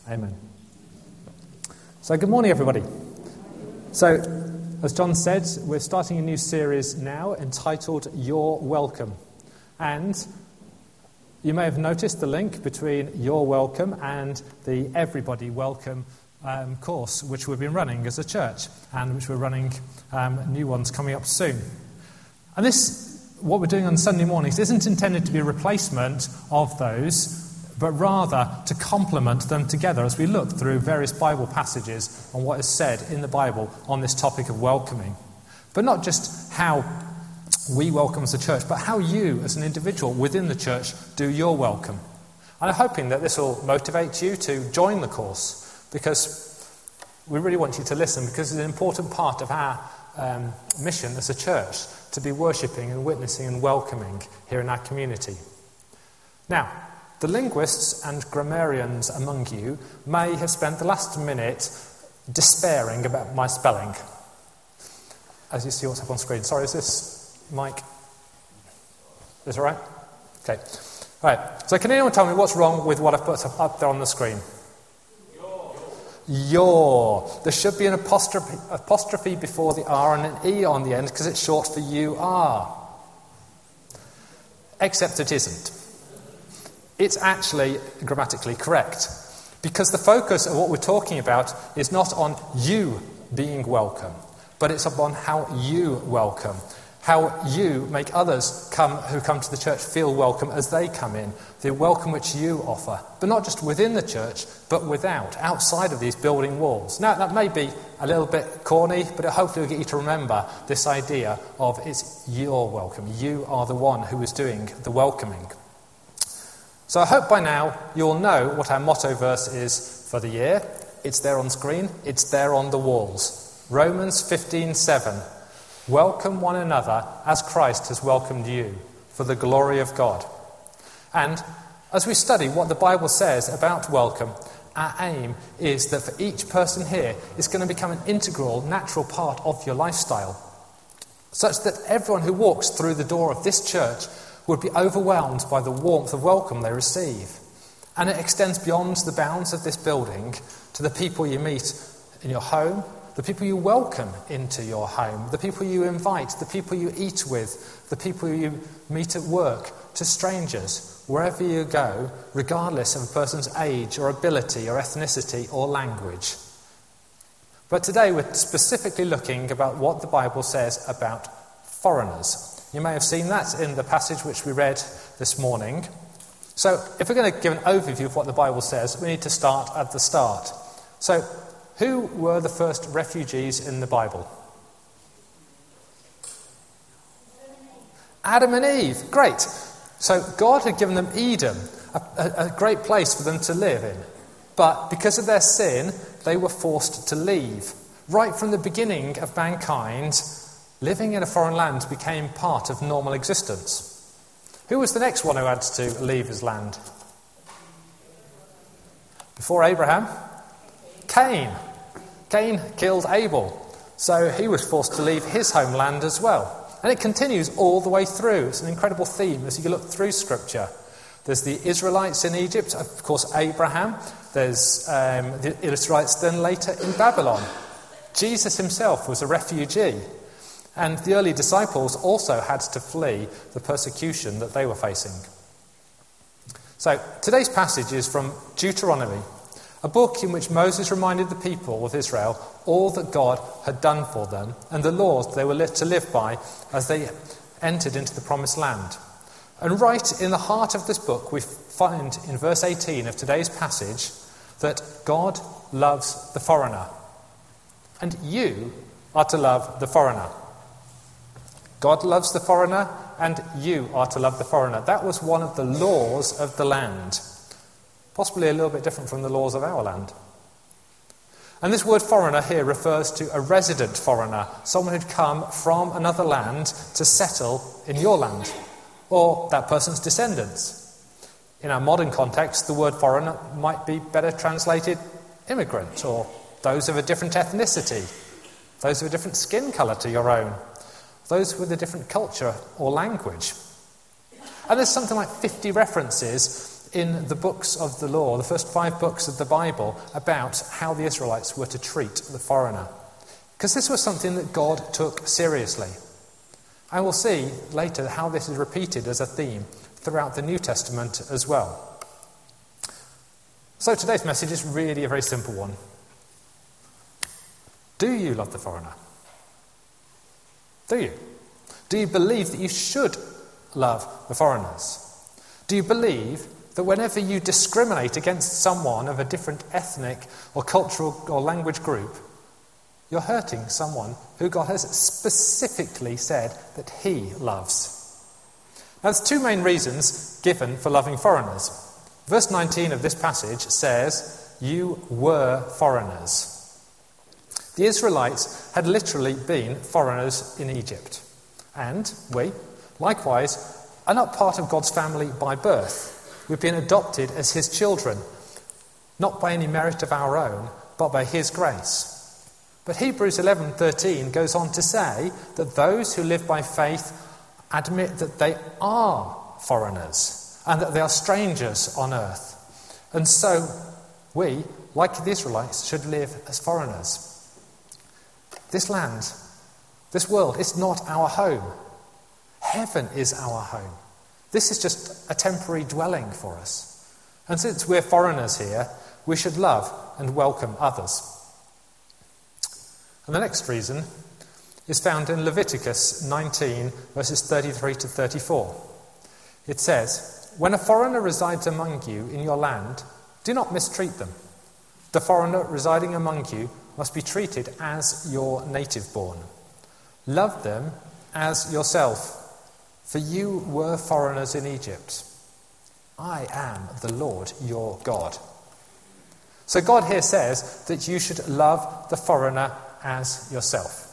Amen. So good morning, everybody. So, as John said, we're starting a new series now entitled You're Welcome. And you may have noticed the link between You're Welcome and the Everybody Welcome course, which we've been running as a church, and which we're running new ones coming up soon. And this, what we're doing on Sunday mornings, isn't intended to be a replacement of those, but rather to complement them together as we look through various Bible passages on what is said in the Bible on this topic of welcoming. But not just how we welcome as a church, but how you as an individual within the church do your welcome. And I'm hoping that this will motivate you to join the course, because we really want you to listen, because it's an important part of our mission as a church to be worshipping and witnessing and welcoming here in our community. Now, the linguists and grammarians among you may have spent the last minute despairing about my spelling. As you see what's up on screen. Sorry, is this Mike? Is this all right? Okay. All right. So can anyone tell me what's wrong with what I've put up there on the screen? Your. There should be an apostrophe before the R and an E on the end because it's short for you are. Except it isn't. It's actually grammatically correct, because the focus of what we're talking about is not on you being welcome, but it's upon how you welcome, how you make others who come to the church feel welcome as they come in, the welcome which you offer, but not just within the church, but outside of these building walls. Now, that may be a little bit corny, but it hopefully will get you to remember this idea of it's your welcome. You are the one who is doing the welcoming. So I hope by now you'll know what our motto verse is for the year. It's there on screen. It's there on the walls. Romans 15:7. Welcome one another as Christ has welcomed you, for the glory of God. And as we study what the Bible says about welcome, our aim is that for each person here, it's going to become an integral, natural part of your lifestyle, such that everyone who walks through the door of this church would be overwhelmed by the warmth of welcome they receive. And it extends beyond the bounds of this building to the people you meet in your home, the people you welcome into your home, the people you invite, the people you eat with, the people you meet at work, to strangers, wherever you go, regardless of a person's age or ability or ethnicity or language. But today we're specifically looking about what the Bible says about foreigners. You may have seen that in the passage which we read this morning. So if we're going to give an overview of what the Bible says, we need to start at the start. So who were the first refugees in the Bible? Adam and Eve. Great. So God had given them Eden, a great place for them to live in. But because of their sin, they were forced to leave. Right from the beginning of mankind, living in a foreign land became part of normal existence. Who was the next one who had to leave his land? Before Abraham? Cain. Cain killed Abel, so he was forced to leave his homeland as well. And it continues all the way through. It's an incredible theme as you look through Scripture. There's the Israelites in Egypt, of course Abraham. There's the Israelites then later in Babylon. Jesus himself was a refugee. And the early disciples also had to flee the persecution that they were facing. So today's passage is from Deuteronomy, a book in which Moses reminded the people of Israel all that God had done for them and the laws they were to live by as they entered into the promised land. And right in the heart of this book we find in verse 18 of today's passage that God loves the foreigner. And you are to love the foreigner. God loves the foreigner, and you are to love the foreigner. That was one of the laws of the land. Possibly a little bit different from the laws of our land. And this word foreigner here refers to a resident foreigner, someone who'd come from another land to settle in your land, or that person's descendants. In our modern context, the word foreigner might be better translated immigrant, or those of a different ethnicity, those of a different skin colour to your own, those with a different culture or language. And there's something like 50 references in the books of the law, the first 5 books of the Bible, about how the Israelites were to treat the foreigner. Because this was something that God took seriously. And we'll see later how this is repeated as a theme throughout the New Testament as well. So today's message is really a very simple one. Do you love the foreigner? Do you? Do you believe that you should love the foreigners? Do you believe that whenever you discriminate against someone of a different ethnic or cultural or language group, you're hurting someone who God has specifically said that he loves? Now, there's 2 main reasons given for loving foreigners. Verse 19 of this passage says, "You were foreigners." The Israelites had literally been foreigners in Egypt. And we, likewise, are not part of God's family by birth. We've been adopted as his children, not by any merit of our own, but by his grace. But Hebrews 11:13 goes on to say that those who live by faith admit that they are foreigners and that they are strangers on earth. And so we, like the Israelites, should live as foreigners. This land, this world, is not our home. Heaven is our home. This is just a temporary dwelling for us. And since we're foreigners here, we should love and welcome others. And the next reason is found in Leviticus 19, verses 33 to 34. It says, "When a foreigner resides among you in your land, do not mistreat them. The foreigner residing among you must be treated as your native born. Love them as yourself, for you were foreigners in Egypt. I am the Lord your God." So God here says that you should love the foreigner as yourself.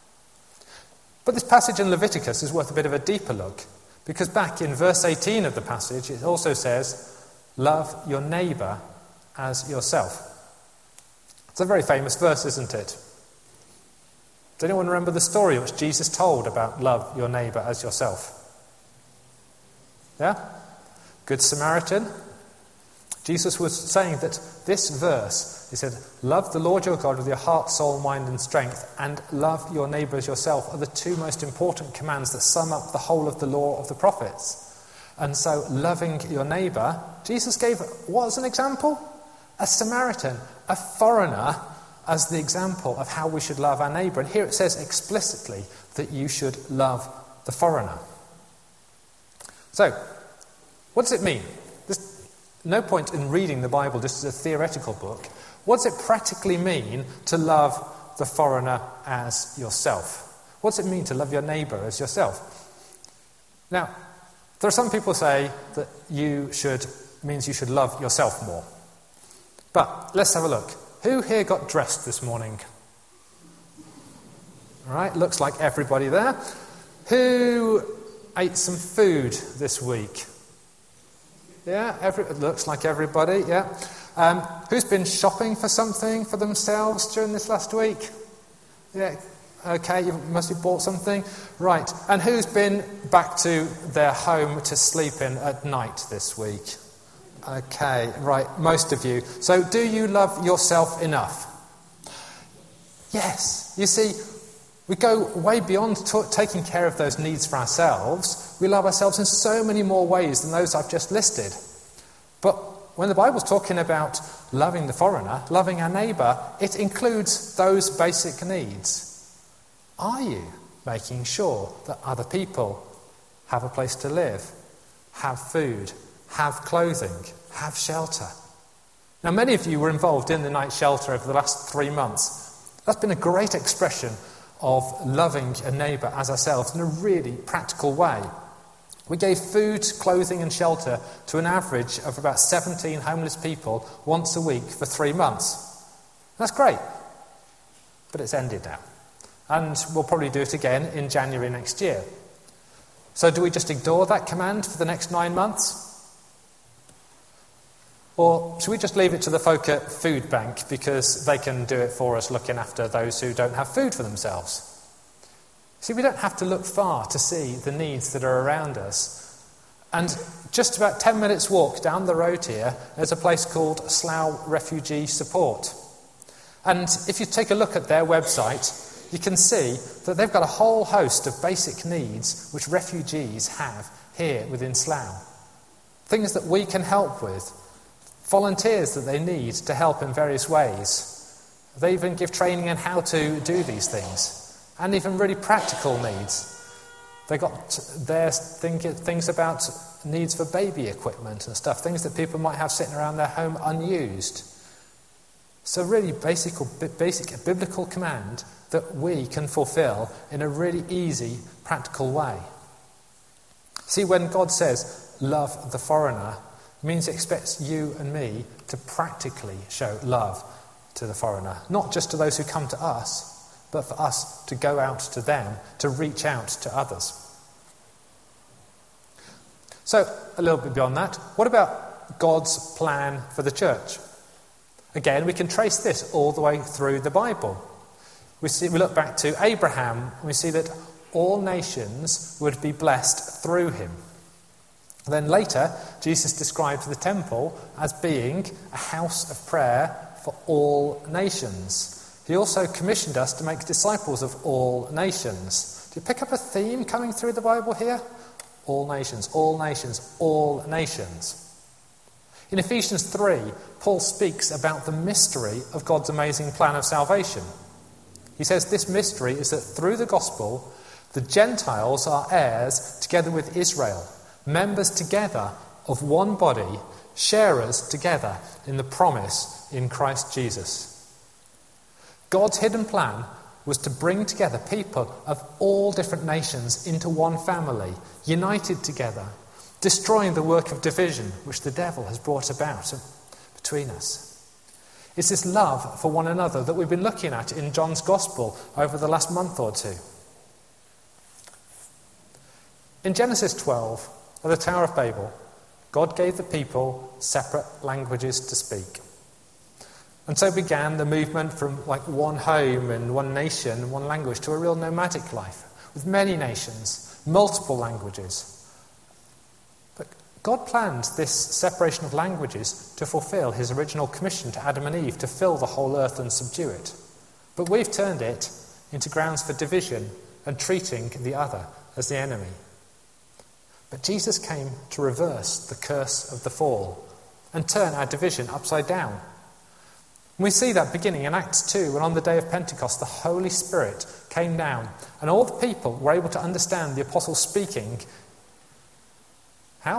But this passage in Leviticus is worth a bit of a deeper look, because back in verse 18 of the passage it also says, "Love your neighbour as yourself." It's a very famous verse, isn't it? Does anyone remember the story which Jesus told about love your neighbour as yourself? Yeah? Good Samaritan. Jesus was saying that this verse, he said, "Love the Lord your God with your heart, soul, mind and strength, and love your neighbour as yourself," are the 2 most important commands that sum up the whole of the law of the prophets. And so loving your neighbour, Jesus gave what as an example? A Samaritan, a foreigner, as the example of how we should love our neighbour. And here it says explicitly that you should love the foreigner. So, what does it mean? There's no point in reading the Bible just as a theoretical book. What does it practically mean to love the foreigner as yourself? What does it mean to love your neighbour as yourself? Now, there are some people who say that means you should love yourself more. But let's have a look. Who here got dressed this morning? All right, looks like everybody there. Who ate some food this week? Yeah, it looks like everybody, yeah. Who's been shopping for something for themselves during this last week? Yeah, okay, you must have bought something. Right, and who's been back to their home to sleep in at night this week? Okay, right, most of you. So do you love yourself enough? Yes. You see, we go way beyond taking care of those needs for ourselves. We love ourselves in so many more ways than those I've just listed. But when the Bible's talking about loving the foreigner, loving our neighbour, it includes those basic needs. Are you making sure that other people have a place to live, have food, have clothing, have shelter? Now, many of you were involved in the night shelter over the last 3 months. That's been a great expression of loving a neighbour as ourselves in a really practical way. We gave food, clothing and shelter to an average of about 17 homeless people once a week for 3 months. That's great, but it's ended now. And we'll probably do it again in January next year. So do we just ignore that command for the next 9 months? Or should we just leave it to the folk at Food Bank because they can do it for us, looking after those who don't have food for themselves? See, we don't have to look far to see the needs that are around us. And just about 10 minutes walk down the road here, there's a place called Slough Refugee Support. And if you take a look at their website, you can see that they've got a whole host of basic needs which refugees have here within Slough. Things that we can help with, volunteers that they need to help in various ways. They even give training on how to do these things, and even really practical needs. They got their things about needs for baby equipment and stuff, things that people might have sitting around their home unused. So really basic biblical command that we can fulfill in a really easy, practical way. See, when God says, love the foreigner, it means He expects you and me to practically show love to the foreigner. Not just to those who come to us, but for us to go out to them, to reach out to others. So, a little bit beyond that, what about God's plan for the church? Again, we can trace this all the way through the Bible. We look back to Abraham, and we see that all nations would be blessed through him. Then later, Jesus described the temple as being a house of prayer for all nations. He also commissioned us to make disciples of all nations. Do you pick up a theme coming through the Bible here? All nations, all nations, all nations. In Ephesians 3, Paul speaks about the mystery of God's amazing plan of salvation. He says this mystery is that through the gospel, the Gentiles are heirs together with Israel, members together of one body, sharers together in the promise in Christ Jesus. God's hidden plan was to bring together people of all different nations into one family, united together, destroying the work of division which the devil has brought about between us. It's this love for one another that we've been looking at in John's Gospel over the last month or two. In Genesis 12, at the Tower of Babel, God gave the people separate languages to speak. And so began the movement from one home and one nation and one language to a real nomadic life, with many nations, multiple languages. But God planned this separation of languages to fulfill his original commission to Adam and Eve to fill the whole earth and subdue it. But we've turned it into grounds for division and treating the other as the enemy. But Jesus came to reverse the curse of the fall and turn our division upside down. We see that beginning in Acts 2, when on the day of Pentecost the Holy Spirit came down and all the people were able to understand the apostles speaking. How?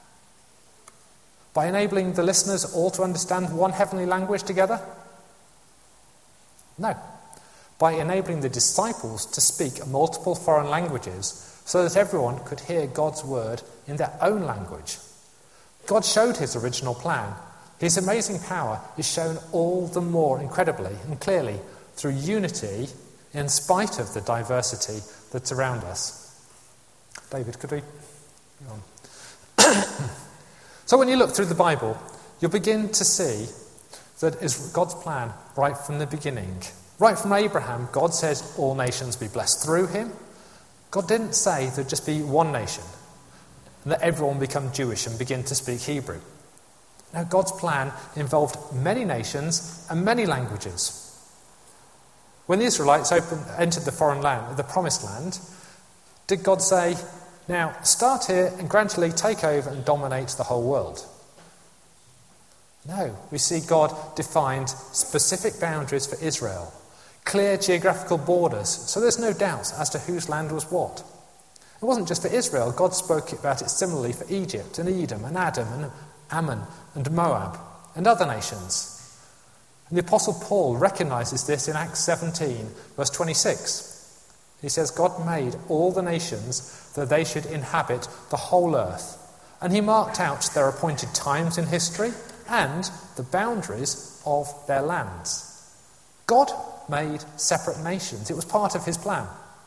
By enabling the listeners all to understand one heavenly language together? No. By enabling the disciples to speak multiple foreign languages so that everyone could hear God's word in their own language. God showed his original plan. His amazing power is shown all the more incredibly and clearly through unity in spite of the diversity that's around us. David, could we? Go on. So when you look through the Bible, you'll begin to see that is God's plan right from the beginning. Right from Abraham, God said all nations be blessed through him. God didn't say there'd just be one nation and that everyone become Jewish and begin to speak Hebrew. Now, God's plan involved many nations and many languages. When the Israelites entered the foreign land, the promised land, did God say, now start here and gradually take over and dominate the whole world? No, we see God defined specific boundaries for Israel, clear geographical borders, so there's no doubt as to whose land was what. It wasn't just for Israel, God spoke about it similarly for Egypt and Edom and Adam and Ammon and Moab and other nations. And the Apostle Paul recognises this in Acts 17, verse 26. He says, God made all the nations that they should inhabit the whole earth. And he marked out their appointed times in history and the boundaries of their lands. God made separate nations. It was part of his plan.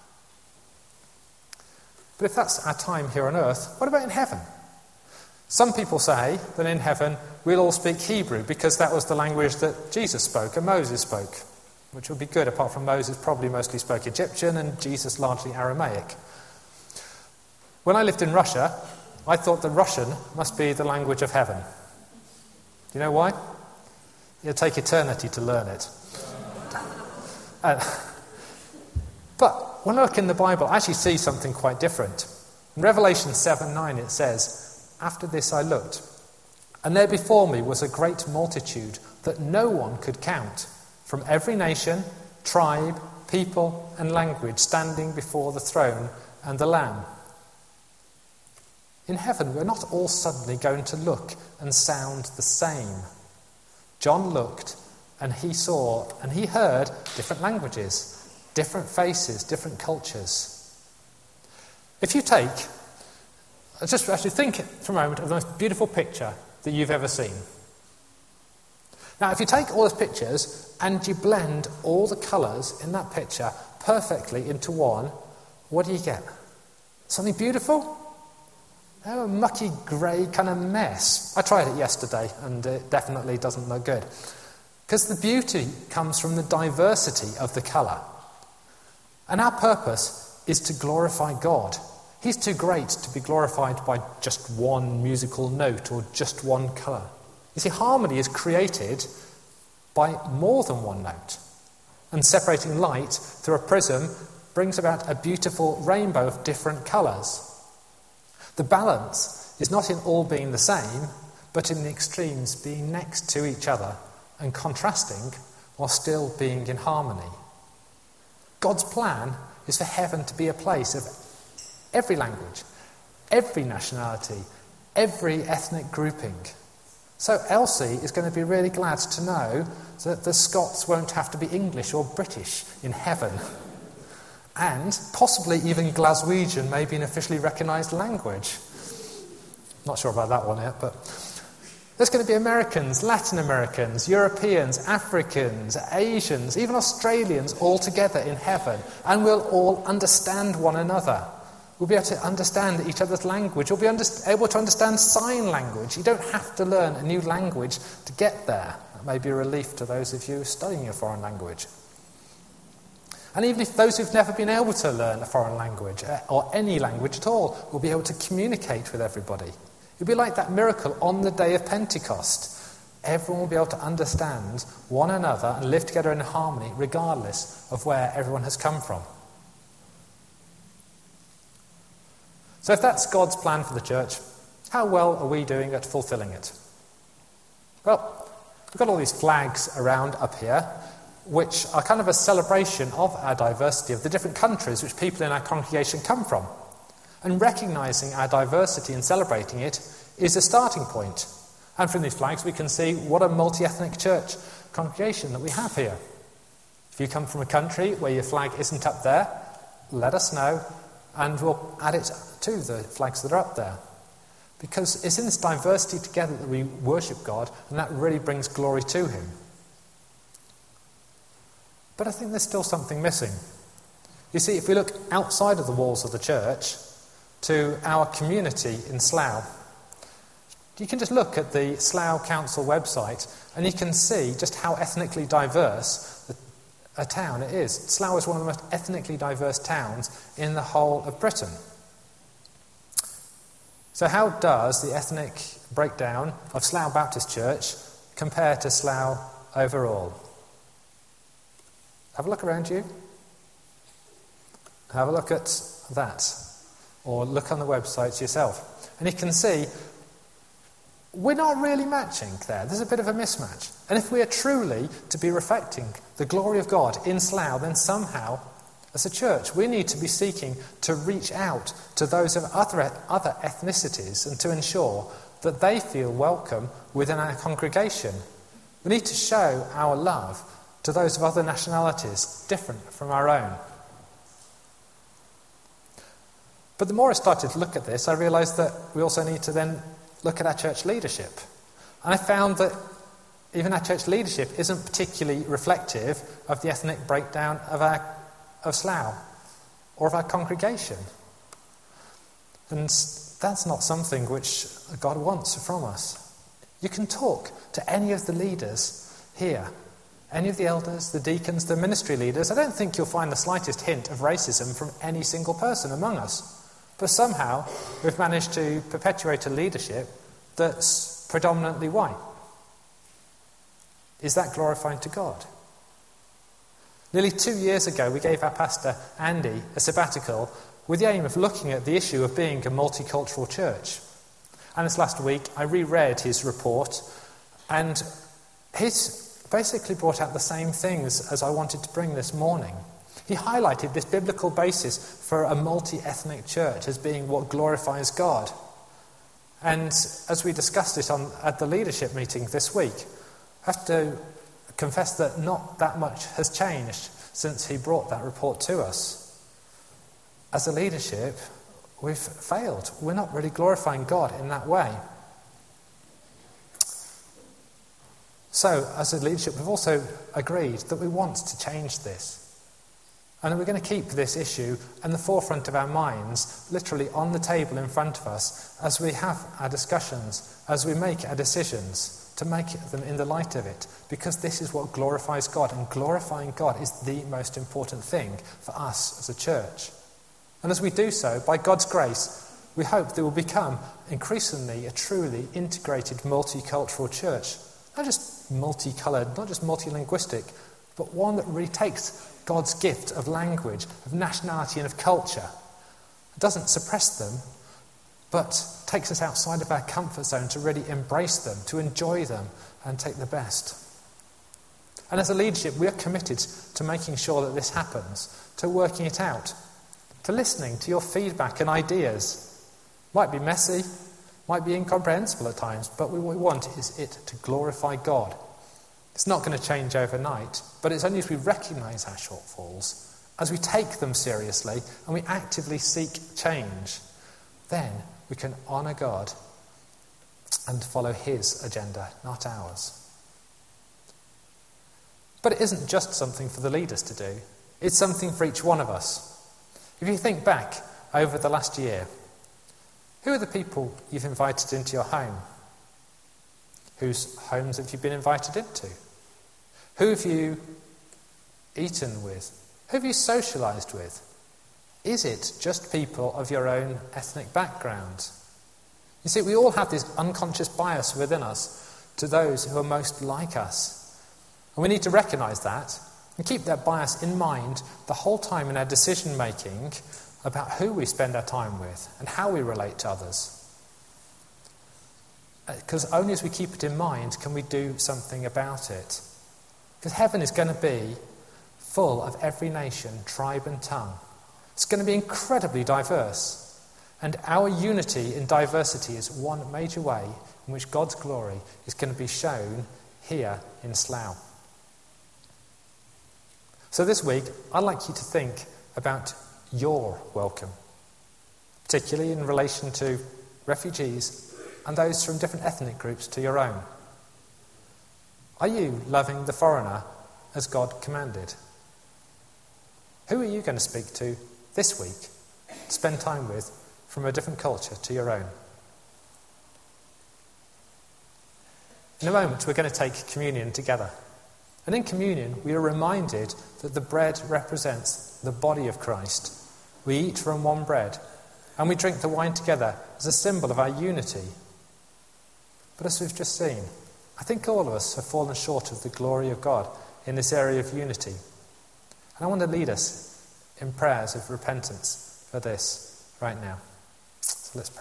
But if that's our time here on earth, what about in heaven? Some people say that in heaven we'll all speak Hebrew because that was the language that Jesus spoke and Moses spoke, which would be good, apart from Moses probably mostly spoke Egyptian and Jesus largely Aramaic. When I lived in Russia, I thought that Russian must be the language of heaven. Do you know why? It'll take eternity to learn it. But when I look in the Bible, I actually see something quite different. In Revelation 7:9 it says, "After this I looked, and there before me was a great multitude that no one could count, from every nation, tribe, people, and language, standing before the throne and the Lamb." In heaven, we're not all suddenly going to look and sound the same. John looked, and he saw, and he heard different languages, different faces, different cultures. If you just actually think for a moment of the most beautiful picture that you've ever seen. Now, if you take all those pictures and you blend all the colours in that picture perfectly into one, what do you get? Something beautiful? Oh, a mucky grey kind of mess. I tried it yesterday and it definitely doesn't look good. Because the beauty comes from the diversity of the colour. And our purpose is to glorify God. He's too great to be glorified by just one musical note or just one colour. You see, harmony is created by more than one note. And separating light through a prism brings about a beautiful rainbow of different colours. The balance is not in all being the same, but in the extremes being next to each other and contrasting while still being in harmony. God's plan is for heaven to be a place of every language, every nationality, every ethnic grouping. So Elsie is going to be really glad to know that the Scots won't have to be English or British in heaven. And possibly even Glaswegian may be an officially recognised language. Not sure about that one yet, but there's going to be Americans, Latin Americans, Europeans, Africans, Asians, even Australians all together in heaven, and we'll all understand one another. We'll be able to understand each other's language. We'll be able to understand sign language. You don't have to learn a new language to get there. That may be a relief to those of you studying a foreign language. And even if those who've never been able to learn a foreign language, or any language at all, will be able to communicate with everybody. It'll be like that miracle on the day of Pentecost. Everyone will be able to understand one another and live together in harmony, regardless of where everyone has come from. So if that's God's plan for the church, how well are we doing at fulfilling it? Well, we've got all these flags around up here, which are kind of a celebration of our diversity, of the different countries which people in our congregation come from. And recognising our diversity and celebrating it is a starting point. And from these flags we can see what a multi-ethnic church congregation that we have here. If you come from a country where your flag isn't up there, let us know and we'll add it to the flags that are up there. Because it's in this diversity together that we worship God, and that really brings glory to Him. But I think there's still something missing. You see, if we look outside of the walls of the church to our community in Slough, you can just look at the Slough Council website and you can see just how ethnically diverse a town it is. Slough is one of the most ethnically diverse towns in the whole of Britain. So how does the ethnic breakdown of Slough Baptist Church compare to Slough overall? Have a look around you. Have a look at that. Or look on the websites yourself. And you can see we're not really matching there. There's a bit of a mismatch. And if we are truly to be reflecting the glory of God in Slough, then somehow, as a church, we need to be seeking to reach out to those of other ethnicities and to ensure that they feel welcome within our congregation. We need to show our love to those of other nationalities, different from our own. But the more I started to look at this, I realised that we also need to then look at our church leadership. And I found that even our church leadership isn't particularly reflective of the ethnic breakdown of Slough or of our congregation. And that's not something which God wants from us. You can talk to any of the leaders here, any of the elders, the deacons, the ministry leaders. I don't think you'll find the slightest hint of racism from any single person among us. But somehow we've managed to perpetuate a leadership that's predominantly white. Is that glorifying to God? Nearly 2 years ago, we gave our pastor, Andy, a sabbatical with the aim of looking at the issue of being a multicultural church. And this last week, I reread his report, and he's basically brought out the same things as I wanted to bring this morning. He highlighted this biblical basis for a multi-ethnic church as being what glorifies God. And as we discussed it at the leadership meeting this week, I have to confess that not that much has changed since he brought that report to us. As a leadership, we've failed. We're not really glorifying God in that way. So, as a leadership, we've also agreed that we want to change this. And we're going to keep this issue in the forefront of our minds, literally on the table in front of us, as we have our discussions, as we make our decisions, to make them in the light of it, because this is what glorifies God, and glorifying God is the most important thing for us as a church. And as we do so, by God's grace, we hope that we'll become increasingly a truly integrated multicultural church. Not just multicoloured, not just multilinguistic, but one that really takes God's gift of language, of nationality and of culture. It doesn't suppress them, but takes us outside of our comfort zone to really embrace them, to enjoy them and take the best. And as a leadership, we are committed to making sure that this happens, to working it out, to listening to your feedback and ideas. Might be messy, might be incomprehensible at times, but what we want is it to glorify God. It's not going to change overnight, but it's only as we recognise our shortfalls, as we take them seriously and we actively seek change, then we can honour God and follow his agenda, not ours. But it isn't just something for the leaders to do. It's something for each one of us. If you think back over the last year, who are the people you've invited into your home? Whose homes have you been invited into? Who have you eaten with? Who have you socialised with? Is it just people of your own ethnic background? You see, we all have this unconscious bias within us to those who are most like us. And we need to recognise that and keep that bias in mind the whole time in our decision making about who we spend our time with and how we relate to others. Because only as we keep it in mind can we do something about it. Because heaven is going to be full of every nation, tribe and tongue. It's going to be incredibly diverse. And our unity in diversity is one major way in which God's glory is going to be shown here in Slough. So this week, I'd like you to think about your welcome, particularly in relation to refugees and those from different ethnic groups to your own. Are you loving the foreigner as God commanded? Who are you going to speak to this week, spend time with, from a different culture to your own? In a moment, we're going to take communion together. And in communion, we are reminded that the bread represents the body of Christ. We eat from one bread, and we drink the wine together as a symbol of our unity. But as we've just seen, I think all of us have fallen short of the glory of God in this area of unity. And I want to lead us in prayers of repentance for this right now. So let's pray.